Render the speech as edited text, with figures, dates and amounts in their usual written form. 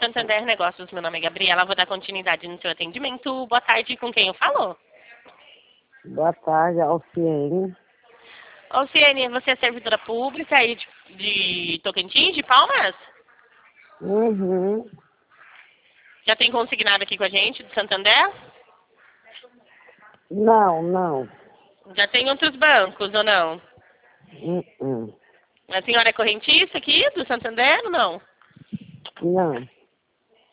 Santander Negócios. Meu nome é Gabriela, vou dar continuidade no seu atendimento. Boa tarde, com quem eu falo? Boa tarde, Alciene. Alciene, você é servidora pública aí de Tocantins, de Palmas? Uhum. Já tem consignado aqui com a gente, do Santander? Não. Já tem outros bancos ou não? Uhum. A senhora é correntista aqui do Santander ou não? Não.